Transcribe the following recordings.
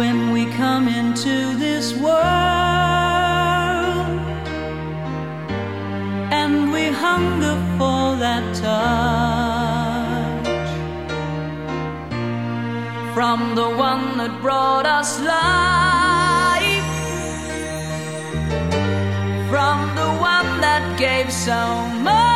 when we come into this world and we hunger for that touch from the one that brought us life, from the one that gave so much.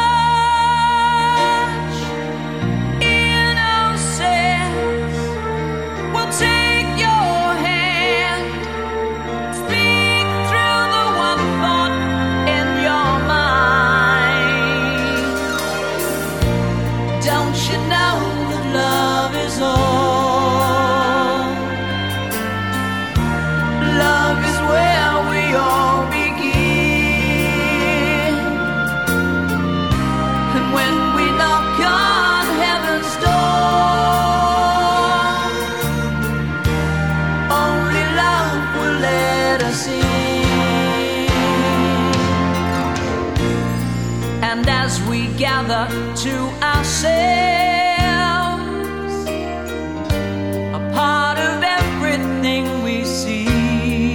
And as we gather to ourselves, a part of everything we see,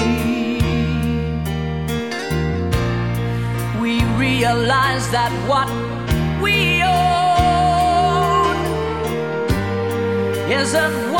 we realize that what we own isn't